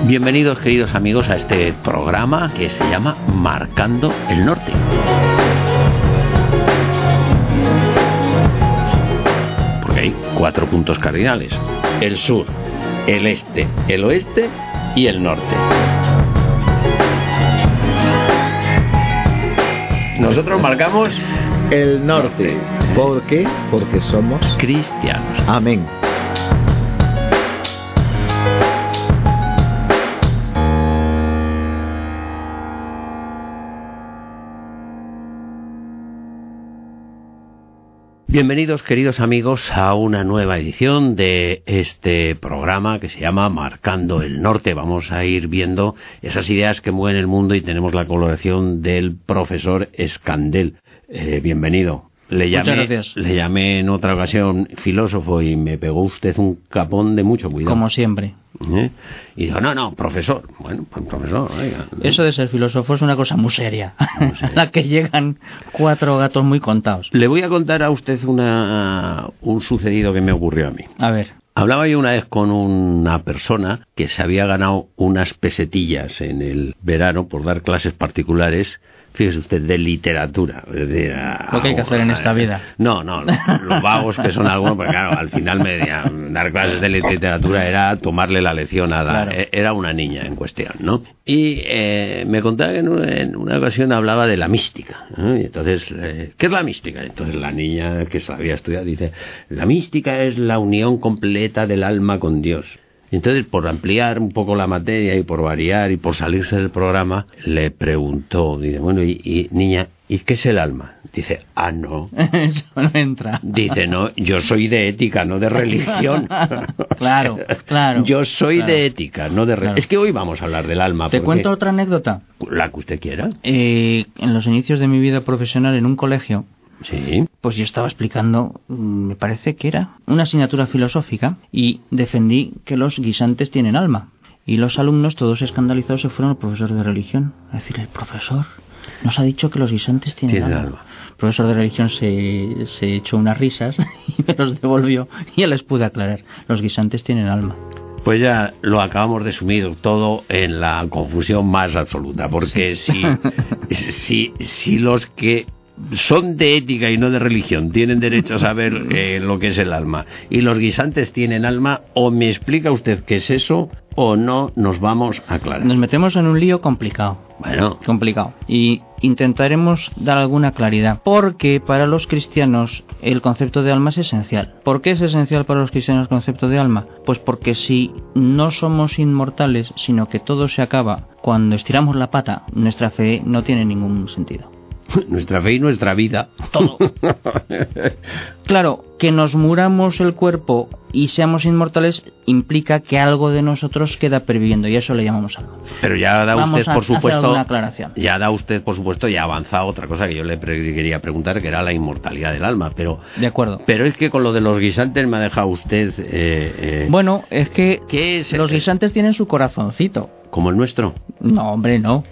Bienvenidos, queridos amigos, a este programa que se llama Marcando el Norte. Porque hay 4 puntos cardinales: el sur, el este, el oeste y el norte. Nosotros marcamos el norte. ¿Por qué? Porque somos cristianos. Amén. Bienvenidos, queridos amigos, a una nueva edición de este programa que se llama Marcando el Norte. Vamos a ir viendo esas ideas que mueven el mundo y tenemos la colaboración del profesor Escandel. Bienvenido. Muchas gracias. Le llamé en otra ocasión filósofo y me pegó usted un capón de mucho cuidado. Como siempre. Y dijo, no, profesor. Bueno, pues profesor, oiga. Eso de ser filósofo es una cosa muy seria, a la que llegan 4 gatos muy contados. Le voy a contar a usted un sucedido que me ocurrió a mí. A ver. Hablaba yo una vez con una persona que se había ganado unas pesetillas en el verano por dar clases particulares. Fíjese usted, de literatura. Lo que hay que hacer en esta vida. No, los vagos que son algunos, porque claro, al final dar clases de literatura era tomarle la lección Claro. Era una niña en cuestión, ¿no? Y me contaba que en una ocasión hablaba de la mística, ¿no? Y entonces, ¿qué es la mística? Entonces la niña que se había estudiado dice, la mística es la unión completa del alma con Dios. Entonces, por ampliar un poco la materia y por variar y por salirse del programa, le preguntó, dice, bueno, y niña, ¿y qué es el alma? Dice, no. Eso no entra. Dice, no, yo soy de ética, no de religión. Claro. Yo soy claro. de ética, no de religión. Claro. Es que hoy vamos a hablar del alma. ¿Te cuento otra anécdota? La que usted quiera. En los inicios de mi vida profesional en un colegio, Sí. pues yo estaba explicando, me parece que era una asignatura filosófica, y defendí que los guisantes tienen alma. Y los alumnos, todos escandalizados, se fueron al profesor de religión a decirle, el profesor nos ha dicho que los guisantes tienen alma. El profesor de religión se echó unas risas y me los devolvió y ya les pude aclarar, los guisantes tienen alma. Pues ya lo acabamos de sumir todo en la confusión más absoluta, porque si los que son de ética y no de religión tienen derecho a saber lo que es el alma y los guisantes tienen alma, o me explica usted qué es eso o no nos vamos a aclarar. Nos metemos en un lío complicado. Complicado. Y intentaremos dar alguna claridad, porque para los cristianos el concepto de alma es esencial. ¿Por qué es esencial para los cristianos el concepto de alma? Pues porque si no somos inmortales, sino que todo se acaba cuando estiramos la pata, nuestra fe no tiene ningún sentido. Nuestra fe y nuestra vida. Todo. Claro, que nos muramos el cuerpo y seamos inmortales implica que algo de nosotros queda perviviendo, y eso le llamamos alma. Pero ya da usted, por supuesto, una aclaración. Ya da usted, por supuesto, ya ha avanzado otra cosa que yo le quería preguntar, que era la inmortalidad del alma, pero... De acuerdo. Pero es que con lo de los guisantes me ha dejado usted... Bueno, es que ¿qué es los guisantes tienen su corazoncito. ¿Como el nuestro? No, hombre, no.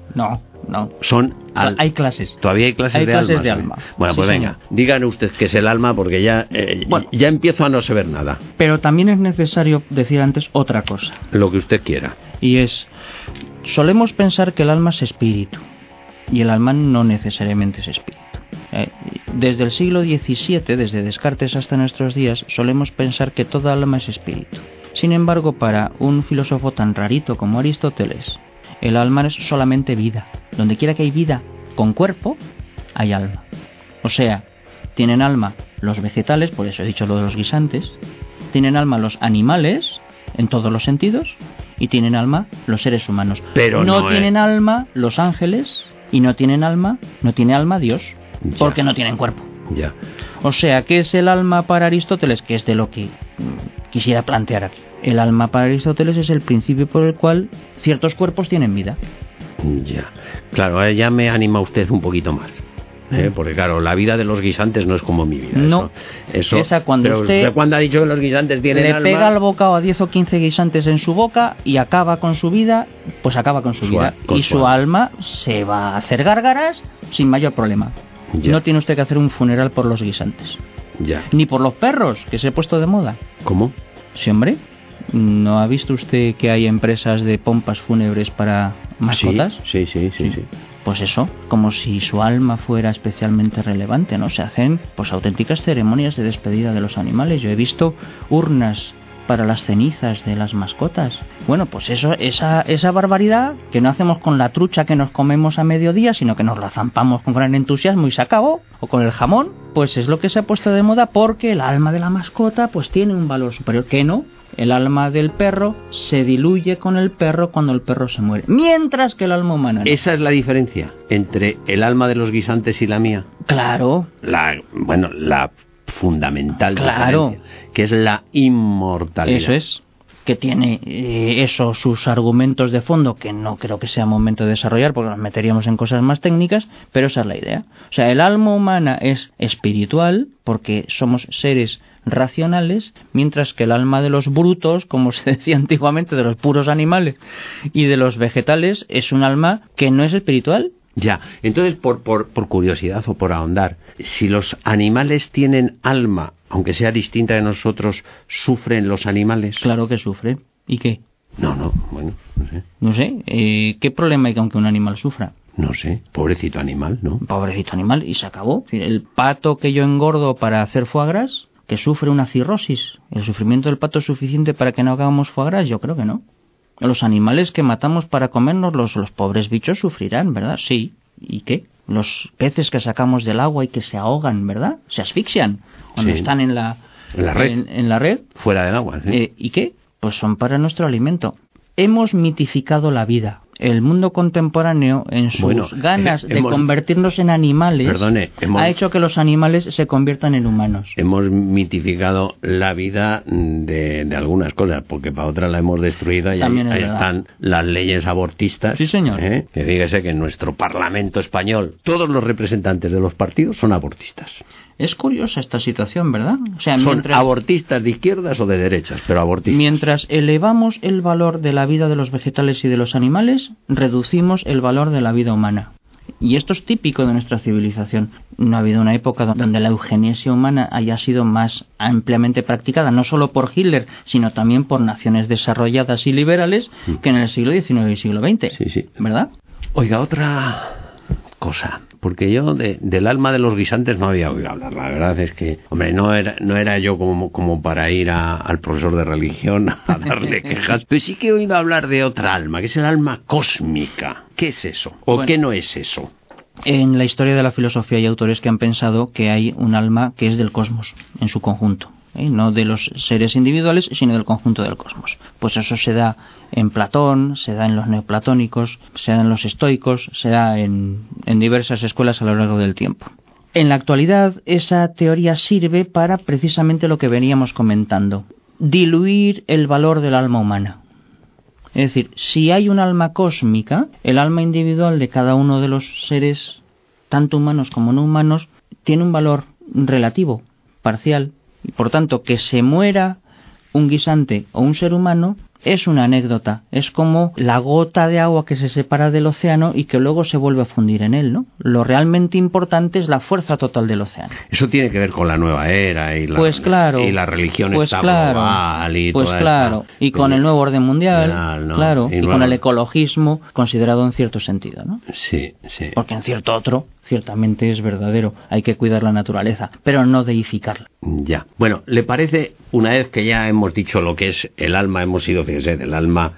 Hay clases. Todavía hay clases de alma. Bueno, sí, pues venga, señor. dígame usted qué es el alma, porque ya empiezo a no saber nada. Pero también es necesario decir antes otra cosa. Lo que usted quiera. Y es, solemos pensar que el alma es espíritu, y el alma no necesariamente es espíritu. Desde el siglo XVII, desde Descartes hasta nuestros días, solemos pensar que toda alma es espíritu. Sin embargo, para un filósofo tan rarito como Aristóteles, el alma es solamente vida. Donde quiera que hay vida con cuerpo, hay alma. O sea, tienen alma los vegetales, por eso he dicho lo de los guisantes, tienen alma los animales, en todos los sentidos, y tienen alma los seres humanos. Pero no tienen alma los ángeles, y no tiene alma Dios, porque no tienen cuerpo. Ya. O sea, ¿qué es el alma para Aristóteles? Que es de lo que quisiera plantear aquí. El alma para Aristóteles es el principio por el cual ciertos cuerpos tienen vida. Ya. Claro, ya me anima usted un poquito más. Porque claro, la vida de los guisantes no es como mi vida. No, eso esa cuando pero usted cuando ha dicho que los guisantes tienen le alma, pega el bocado a 10 o 15 guisantes en su boca y acaba con su vida, pues acaba con su vida. Y su alma se va a hacer gárgaras sin mayor problema. Ya. No tiene usted que hacer un funeral por los guisantes. Ya. Ni por los perros, que se ha puesto de moda. ¿Cómo? Sí, hombre. ¿No ha visto usted que hay empresas de pompas fúnebres para mascotas? Sí. Pues eso, como si su alma fuera especialmente relevante, ¿no? Se hacen pues auténticas ceremonias de despedida de los animales. Yo he visto urnas para las cenizas de las mascotas. Bueno, pues eso, esa barbaridad que no hacemos con la trucha que nos comemos a mediodía, sino que nos la zampamos con gran entusiasmo y se acabó, o con el jamón, pues es lo que se ha puesto de moda porque el alma de la mascota pues tiene un valor superior. Que no, el alma del perro se diluye con el perro cuando el perro se muere, mientras que el alma humana no. Esa es la diferencia entre el alma de los guisantes y la mía. Claro. La fundamental Claro. diferencia, que es la inmortalidad. Eso es, que tiene sus argumentos de fondo, que no creo que sea momento de desarrollar porque nos meteríamos en cosas más técnicas, pero esa es la idea. O sea, el alma humana es espiritual porque somos seres racionales, mientras que el alma de los brutos, como se decía antiguamente, de los puros animales y de los vegetales, es un alma que no es espiritual. Ya, entonces por curiosidad o por ahondar, si los animales tienen alma, aunque sea distinta de nosotros, ¿sufren los animales? Claro que sufren. ¿Y qué? No, bueno, no sé. No sé, ¿qué problema hay con que un animal sufra? No sé, pobrecito animal, ¿no? Pobrecito animal, y se acabó. El pato que yo engordo para hacer foie gras, que sufre una cirrosis, ¿el sufrimiento del pato es suficiente para que no hagamos foie gras? Yo creo que no. Los animales que matamos para comernos, los pobres bichos sufrirán, ¿verdad? Sí. ¿Y qué? Los peces que sacamos del agua y que se ahogan, ¿verdad? Se asfixian cuando están en la red. En la red. Fuera del agua, sí. ¿Y qué? Pues son para nuestro alimento. Hemos mitificado la vida. El mundo contemporáneo, en sus ganas de convertirnos en animales, ha hecho que los animales se conviertan en humanos. Hemos mitificado la vida de algunas cosas, porque para otras la hemos destruido y ahí están las leyes abortistas. Sí, señor. Que fíjese que en nuestro Parlamento español todos los representantes de los partidos son abortistas. Es curiosa esta situación, ¿verdad? O sea, son abortistas de izquierdas o de derechas, pero abortistas. Mientras elevamos el valor de la vida de los vegetales y de los animales, reducimos el valor de la vida humana. Y esto es típico de nuestra civilización. No ha habido una época donde la eugenesia humana haya sido más ampliamente practicada, no solo por Hitler, sino también por naciones desarrolladas y liberales, que en el siglo XIX y siglo XX. Sí. ¿Verdad? Oiga, otra cosa, porque yo del alma de los guisantes no había oído hablar. La verdad es que, hombre, no era yo como para ir al profesor de religión a darle quejas, pero sí que he oído hablar de otra alma, que es el alma cósmica. ¿Qué es eso? ¿O qué no es eso? En la historia de la filosofía hay autores que han pensado que hay un alma que es del cosmos en su conjunto, no de los seres individuales, sino del conjunto del cosmos. Pues eso se da en Platón, se da en los neoplatónicos, se da en los estoicos, se da en diversas escuelas a lo largo del tiempo. En la actualidad, esa teoría sirve para precisamente lo que veníamos comentando: diluir el valor del alma humana. Es decir, si hay un alma cósmica, el alma individual de cada uno de los seres, tanto humanos como no humanos, tiene un valor relativo, parcial, y por tanto que se muera un guisante o un ser humano es una anécdota, es como la gota de agua que se separa del océano y que luego se vuelve a fundir en él, ¿no? Lo realmente importante es la fuerza total del océano. Eso tiene que ver con la nueva era y la, y la religión global y y con el nuevo orden mundial, y con el ecologismo considerado en cierto sentido, ¿no? Sí. Porque en cierto otro, ciertamente es verdadero, hay que cuidar la naturaleza, pero no deificarla. Ya. Bueno, ¿le parece, una vez que ya hemos dicho lo que es el alma, hemos ido, fíjese, del alma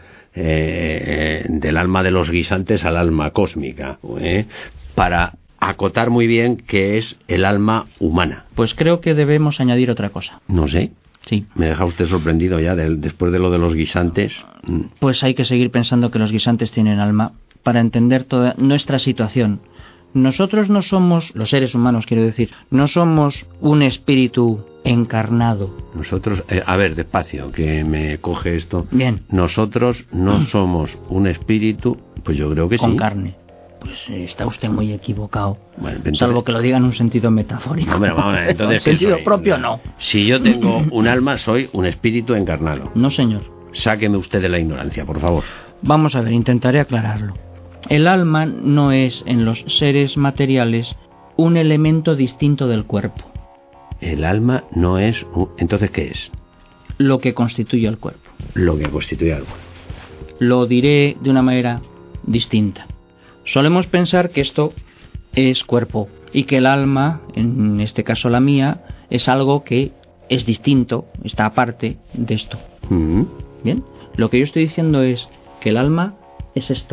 de los guisantes al alma cósmica, para acotar muy bien qué es el alma humana? Pues creo que debemos añadir otra cosa. No sé. Sí. Me deja usted sorprendido ya después de lo de los guisantes. Pues hay que seguir pensando que los guisantes tienen alma para entender toda nuestra situación. Nosotros no somos, los seres humanos quiero decir, no somos un espíritu encarnado. Nosotros, a ver, despacio, que me coge esto. Bien. Nosotros no somos un espíritu, pues yo creo que con sí. Con carne. Pues está usted muy equivocado. Bueno, entonces, salvo que lo diga en un sentido metafórico. Hombre, vamos, entonces, en sentido propio no. Si yo tengo un alma, soy un espíritu encarnado. No, señor. Sáqueme usted de la ignorancia, por favor. Vamos a ver, intentaré aclararlo. El alma no es en los seres materiales un elemento distinto del cuerpo. El alma no es... ¿Entonces qué es? lo que constituye el cuerpo. Lo que constituye el cuerpo. Lo diré de una manera distinta. Solemos pensar que esto es cuerpo y que el alma, en este caso la mía, es algo que es distinto, está aparte de esto. Bien, lo que yo estoy diciendo es que el alma es esto,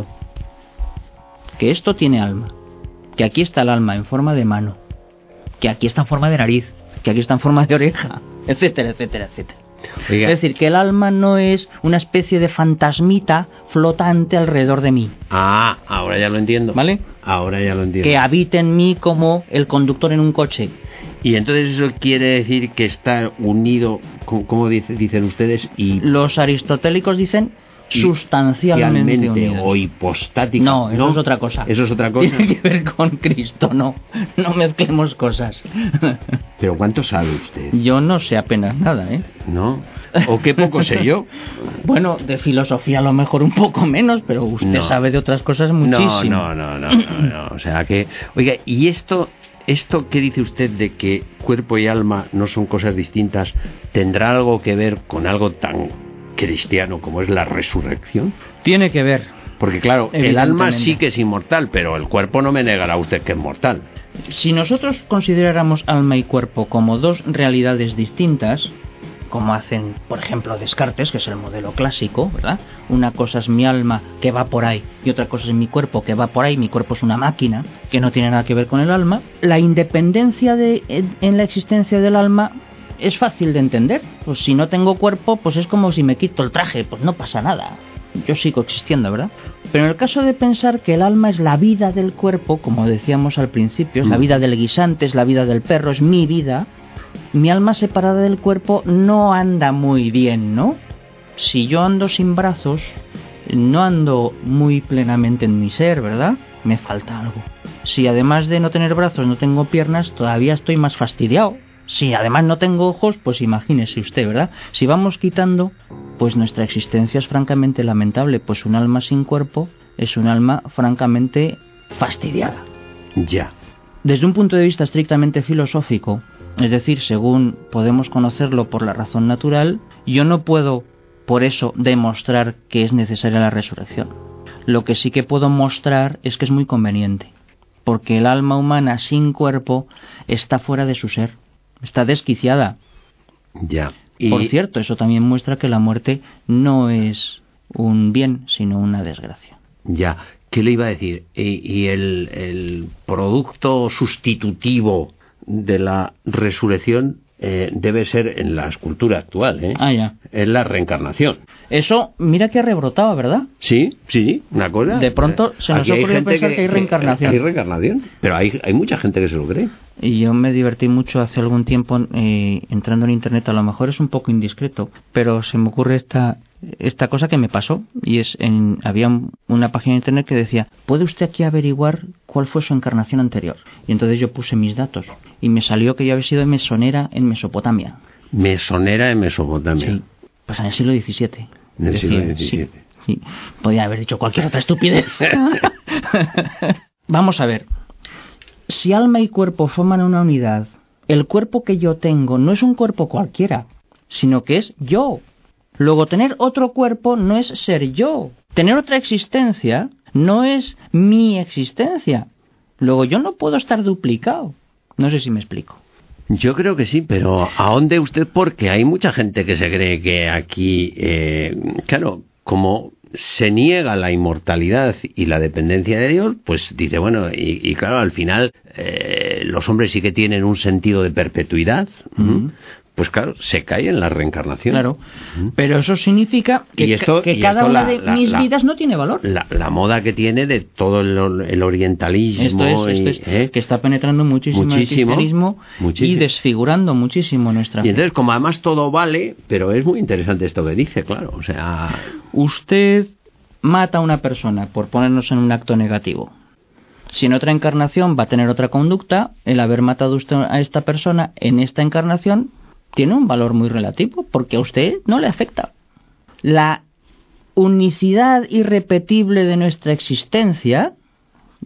que esto tiene alma, que aquí está el alma en forma de mano, que aquí está en forma de nariz, que aquí está en forma de oreja, etcétera, etcétera, etcétera. Oiga. Es decir, que el alma no es una especie de fantasmita flotante alrededor de mí. Ah, ahora ya lo entiendo. ¿Vale? Ahora ya lo entiendo. Que habite en mí como el conductor en un coche. Y entonces eso quiere decir que está unido, como dicen ustedes, y Los aristotélicos dicen sustancialmente unidos. o hipostático. No, eso es otra cosa. Eso es otra cosa. Tiene que ver con Cristo, no mezclemos cosas. Pero ¿cuánto sabe usted? Yo no sé apenas nada, ¿eh? ¿No? ¿O qué poco sé yo? Bueno, de filosofía a lo mejor un poco menos, pero usted No. sabe de otras cosas muchísimo. No. O sea que... Oiga, ¿y esto que dice usted de que cuerpo y alma no son cosas distintas, tendrá algo que ver con algo tan cristiano como es la resurrección? Tiene que ver. Porque claro, el alma Evidentemente. sí que es inmortal, pero el cuerpo no me negará usted que es mortal. Si nosotros consideráramos alma y cuerpo como dos realidades distintas, como hacen, por ejemplo, Descartes, que es el modelo clásico, ¿verdad? Una cosa es mi alma que va por ahí y otra cosa es mi cuerpo que va por ahí. Mi cuerpo es una máquina que no tiene nada que ver con el alma. La independencia en la existencia del alma es fácil de entender. Pues si no tengo cuerpo, pues es como si me quito el traje, pues no pasa nada. Yo sigo existiendo, ¿verdad? Pero en el caso de pensar que el alma es la vida del cuerpo, como decíamos al principio, es la vida del guisante, es la vida del perro, es mi vida, mi alma separada del cuerpo no anda muy bien, ¿no? Si yo ando sin brazos, no ando muy plenamente en mi ser, ¿verdad? Me falta algo. Si además de no tener brazos no tengo piernas, todavía estoy más fastidiado. Si además no tengo ojos, pues imagínese usted, ¿verdad? Si vamos quitando, pues nuestra existencia es francamente lamentable, pues un alma sin cuerpo es un alma francamente fastidiada. Ya. Desde un punto de vista estrictamente filosófico, es decir, según podemos conocerlo por la razón natural, yo no puedo, por eso, demostrar que es necesaria la resurrección. Lo que sí que puedo mostrar es que es muy conveniente, porque el alma humana sin cuerpo está fuera de su ser. Está desquiciada. Ya. Por cierto, eso también muestra que la muerte no es un bien, sino una desgracia. Ya. ¿Qué le iba a decir? Y el producto sustitutivo de la resurrección debe ser en la escultura actual, ¿eh? Ah, ya. Es la reencarnación. Eso, mira que ha rebrotado, ¿verdad? Sí, una cosa. De pronto se nos Aquí ha hay ocurrido gente pensar que hay reencarnación. Hay reencarnación, pero hay mucha gente que se lo cree. Y yo me divertí mucho hace algún tiempo entrando en internet. A lo mejor es un poco indiscreto, pero se me ocurre esta cosa que me pasó. Y había una página de internet que decía: ¿puede usted aquí averiguar cuál fue su encarnación anterior? Y entonces yo puse mis datos y me salió que yo había sido mesonera en Mesopotamia. Mesonera en Mesopotamia. Sí, pues en el siglo XVII. En el siglo XVII. Sí. Podía haber dicho cualquier otra estupidez. Vamos a ver. Si alma y cuerpo forman una unidad, el cuerpo que yo tengo no es un cuerpo cualquiera, sino que es yo. Luego, tener otro cuerpo no es ser yo. Tener otra existencia no es mi existencia. Luego, yo no puedo estar duplicado. No sé si me explico. Yo creo que sí, pero ¿a dónde usted? Porque hay mucha gente que se cree que aquí, claro, como se niega la inmortalidad y la dependencia de Dios, pues dice, bueno, y claro, al final los hombres sí que tienen un sentido de perpetuidad, pues claro, se cae en la reencarnación. Claro, pero eso significa que cada una de mis vidas no tiene valor. La moda que tiene de todo el orientalismo. Esto es, que está penetrando muchísimo el cristianismo y desfigurando muchísimo nuestra fe. Y entonces, como además todo vale, pero es muy interesante esto que dice, claro, o sea... Usted mata a una persona, por ponernos en un acto negativo. Si en otra encarnación va a tener otra conducta, el haber matado usted a esta persona en esta encarnación tiene un valor muy relativo, porque a usted no le afecta. La unicidad irrepetible de nuestra existencia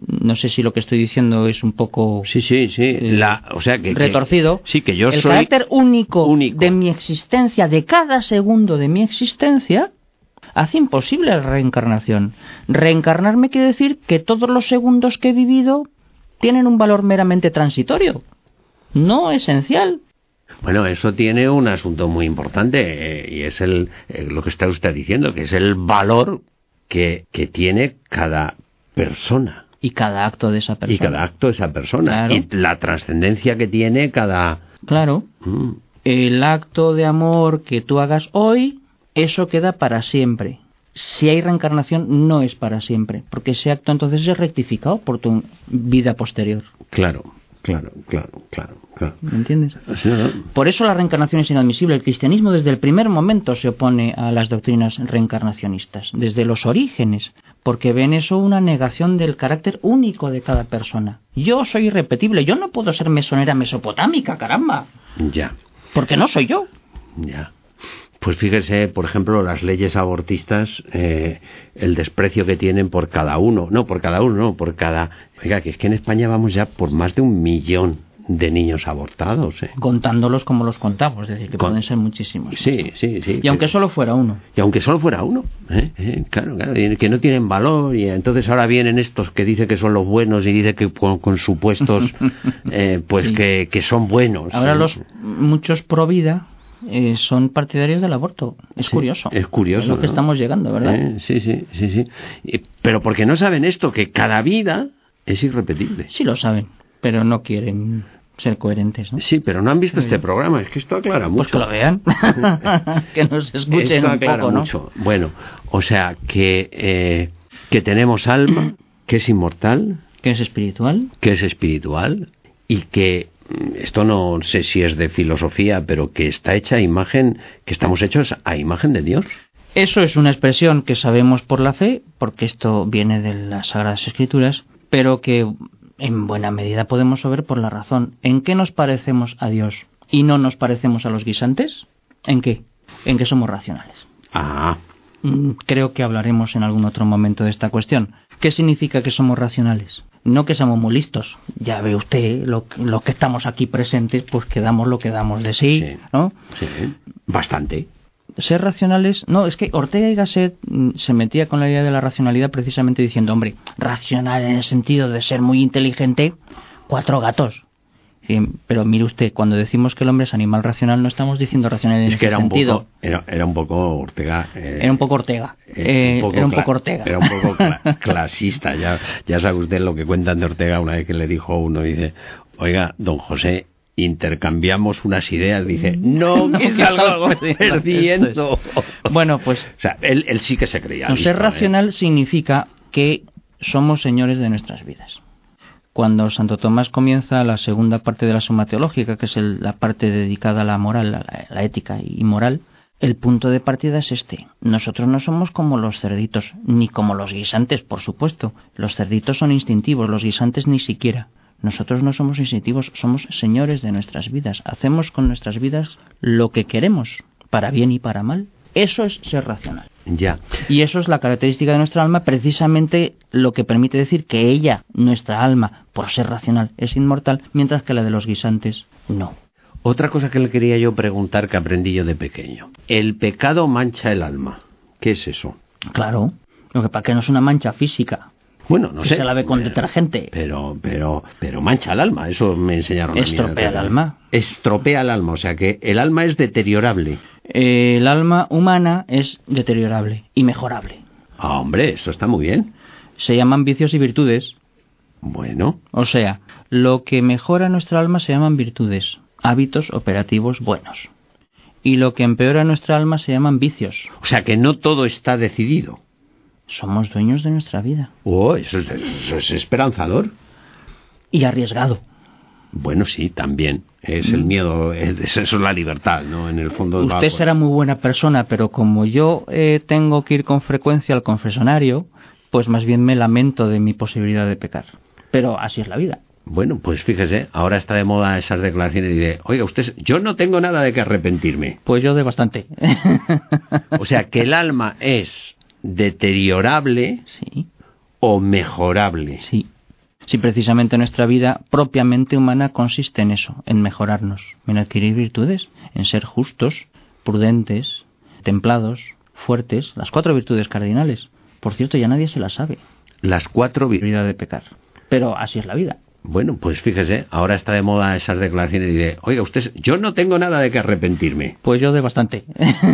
no sé si lo que estoy diciendo es un poco Sí. O sea que retorcido. Sí, que yo el soy carácter único de mi existencia, de cada segundo de mi existencia, hace imposible la reencarnación. Reencarnarme quiere decir que todos los segundos que he vivido tienen un valor meramente transitorio, no esencial. Bueno, eso tiene un asunto muy importante y es lo que está usted diciendo, que es el valor que tiene cada persona. Y cada acto de esa persona. Claro. Y la trascendencia que tiene cada... Claro. El acto de amor que tú hagas hoy, eso queda para siempre. Si hay reencarnación, no es para siempre, porque ese acto entonces es rectificado por tu vida posterior. Claro. ¿Me entiendes? Sí, ¿no? Por eso la reencarnación es inadmisible. El cristianismo desde el primer momento se opone a las doctrinas reencarnacionistas, desde los orígenes, porque ven eso una negación del carácter único de cada persona. Yo soy irrepetible, yo no puedo ser mesonera mesopotámica, caramba. Ya. Porque no soy yo. Ya. Pues fíjese, por ejemplo, las leyes abortistas, el desprecio que tienen por cada uno. No, por cada uno, no, por cada... Oiga, que es que en España vamos ya por más de 1 millón de niños abortados. Contándolos como los contamos, es decir, que pueden ser muchísimos. Sí. Y aunque solo fuera uno. Claro, que no tienen valor, y entonces ahora vienen estos que dicen que son los buenos y dicen que con supuestos, pues sí, que son buenos. Ahora muchos pro vida... son partidarios del aborto. Es curioso. Es curioso. Es lo que estamos llegando, ¿verdad? Sí. Pero porque no saben esto, que cada vida es irrepetible. Sí lo saben, pero no quieren ser coherentes, ¿no? Sí, pero no han visto este programa. Es que esto aclara mucho. Pues que lo vean. Que nos escuchen esto un poco, ¿no? Mucho. Bueno, o sea, que tenemos alma, que es inmortal. Que es espiritual. Y que... Esto no sé si es de filosofía, pero que está hecha a imagen, que estamos hechos a imagen de Dios. Eso es una expresión que sabemos por la fe, porque esto viene de las Sagradas Escrituras, pero que en buena medida podemos saber por la razón. ¿En qué nos parecemos a Dios y no nos parecemos a los guisantes? ¿En qué? En que somos racionales. Creo que hablaremos en algún otro momento de esta cuestión. ¿Qué significa que somos racionales? No que seamos muy listos. Ya ve usted, los que estamos aquí presentes, pues que damos lo que damos de sí, ¿no? Sí, bastante. Ser racionales... No, es que Ortega y Gasset se metía con la idea de la racionalidad precisamente diciendo, hombre, racional en el sentido de ser muy inteligente, 4 gatos. Sí, pero mire usted, cuando decimos que el hombre es animal racional, no estamos diciendo racional en ese sentido. Era un poco Ortega. Era un poco Ortega. Era un poco clasista. Ya sabe usted lo que cuentan de Ortega una vez que le dijo uno, dice, oiga, don José, intercambiamos unas ideas, dice, no, que salgo perdiendo. Bueno, pues... O sea, él sí que se creía. No, ser racional significa que somos señores de nuestras vidas. Cuando Santo Tomás comienza la segunda parte de la Suma Teológica, que es la parte dedicada a la moral, a la ética y moral, el punto de partida es este. Nosotros no somos como los cerditos, ni como los guisantes, por supuesto. Los cerditos son instintivos, los guisantes ni siquiera. Nosotros no somos instintivos, somos señores de nuestras vidas. Hacemos con nuestras vidas lo que queremos, para bien y para mal. Eso es ser racional. Ya. Y eso es la característica de nuestra alma, precisamente lo que permite decir que ella, nuestra alma, por ser racional, es inmortal, mientras que la de los guisantes, no. Otra cosa que le quería yo preguntar, que aprendí yo de pequeño. El pecado mancha el alma. ¿Qué es eso? Claro. Lo que pasa que no es una mancha física. Bueno, no sé. Se lave con detergente. Pero mancha el alma, eso me enseñaron a mí. Estropea el alma. Estropea el alma, o sea que el alma es deteriorable. El alma humana es deteriorable y mejorable. Ah, hombre, eso está muy bien. Se llaman vicios y virtudes. Bueno. O sea, lo que mejora nuestra alma se llaman virtudes, hábitos operativos buenos. Y lo que empeora nuestra alma se llaman vicios. O sea que no todo está decidido. Somos dueños de nuestra vida. Oh, eso es esperanzador. Y arriesgado. Bueno, sí, también. Es el miedo, eso es la libertad, ¿no? En el fondo. Usted será muy buena persona, pero como yo tengo que ir con frecuencia al confesionario, pues más bien me lamento de mi posibilidad de pecar. Pero así es la vida. Bueno, pues fíjese, ahora está de moda esas declaraciones y de, oiga, usted, yo no tengo nada de que arrepentirme. Pues yo de bastante. O sea, que el alma es deteriorable, sí, o mejorable. Sí. Si precisamente nuestra vida propiamente humana consiste en eso, en mejorarnos, en adquirir virtudes, en ser justos, prudentes, templados, fuertes, las 4 virtudes cardinales. Por cierto, ya nadie se las sabe. Las 4 Vida de pecar. Pero así es la vida. Bueno, pues fíjese, ahora está de moda esas declaraciones y dice, oiga, usted, yo no tengo nada de que arrepentirme. Pues yo de bastante.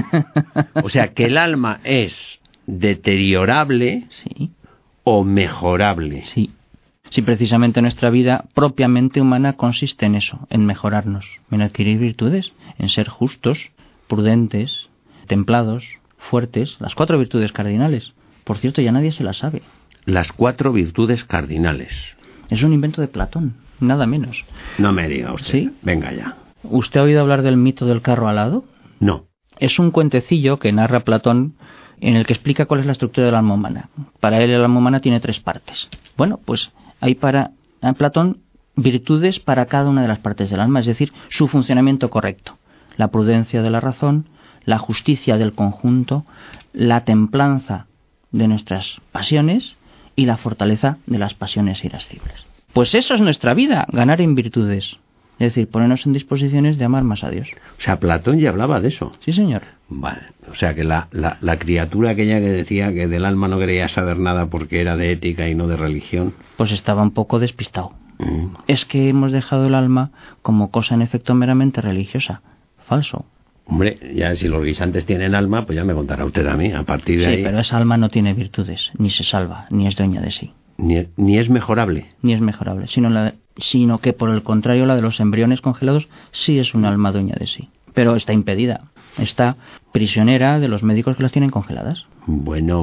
O sea, que el alma es deteriorable Sí, o mejorable. sí. Si precisamente nuestra vida propiamente humana consiste en eso, en mejorarnos, en adquirir virtudes, en ser justos, prudentes, templados, fuertes, las 4 virtudes cardinales. Por cierto, ya nadie se las sabe. Las 4 virtudes cardinales. Es un invento de Platón, nada menos. No me diga usted. ¿Sí? Venga ya. ¿Usted ha oído hablar del mito del carro alado? No. Es un cuentecillo que narra Platón en el que explica cuál es la estructura del alma humana. Para él el alma humana tiene 3 partes. Bueno, pues hay para Platón virtudes para cada una de las partes del alma, es decir, su funcionamiento correcto. La prudencia de la razón, la justicia del conjunto, la templanza de nuestras pasiones y la fortaleza de las pasiones irascibles. Pues eso es nuestra vida, ganar en virtudes. Es decir, ponernos en disposiciones de amar más a Dios. O sea, Platón ya hablaba de eso. Sí, señor. Vale. O sea, que la criatura aquella que decía que del alma no quería saber nada porque era de ética y no de religión. Pues estaba un poco despistado. Es que hemos dejado el alma como cosa en efecto meramente religiosa. Falso. Hombre, ya si los guisantes tienen alma, pues ya me contará usted a mí. A partir de ahí... Sí, pero esa alma no tiene virtudes, ni se salva, ni es dueña de sí. Ni es mejorable. Ni es mejorable, sino que por el contrario la de los embriones congelados sí es un alma dueña de sí. Pero está impedida, está prisionera de los médicos que las tienen congeladas. Bueno.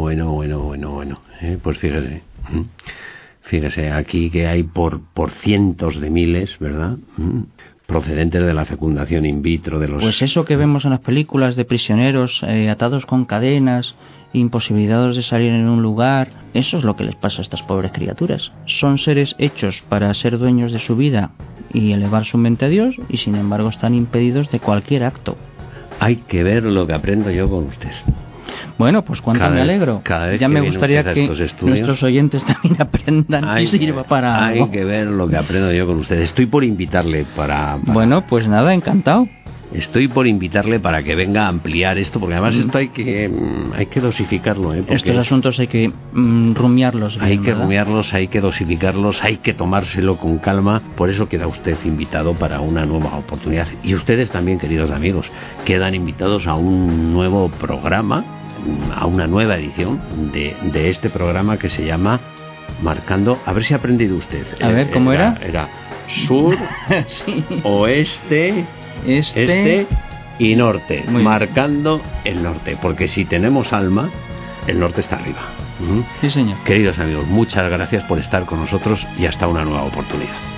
Pues fíjese. Fíjese, aquí que hay por cientos de miles, ¿verdad? Procedentes de la fecundación in vitro, de los... Pues eso que vemos en las películas de prisioneros atados con cadenas, imposibilitados de salir en un lugar, eso es lo que les pasa a estas pobres criaturas. Son seres hechos para ser dueños de su vida y elevar su mente a Dios, y sin embargo están impedidos de cualquier acto. Hay que ver lo que aprendo yo con usted. Bueno, pues cuánto me alegro. Ya me gustaría que nuestros oyentes también aprendan y sirva para algo. Hay que ver lo que aprendo yo con usted. Estoy por invitarle para... Bueno, pues nada, encantado. Estoy por invitarle para que venga a ampliar esto, porque además esto hay que dosificarlo. Estos asuntos hay que rumiarlos. Hay que rumiarlos, hay que dosificarlos, hay que tomárselo con calma. Por eso queda usted invitado para una nueva oportunidad. Y ustedes también, queridos amigos, quedan invitados a un nuevo programa, a una nueva edición de este programa que se llama Marcando... A ver si ha aprendido usted. A ver, ¿cómo era? Era sur, sí. Oeste... Este y norte, marcando el norte, porque si tenemos alma, el norte está arriba. Sí, señor. Queridos amigos, muchas gracias por estar con nosotros y hasta una nueva oportunidad.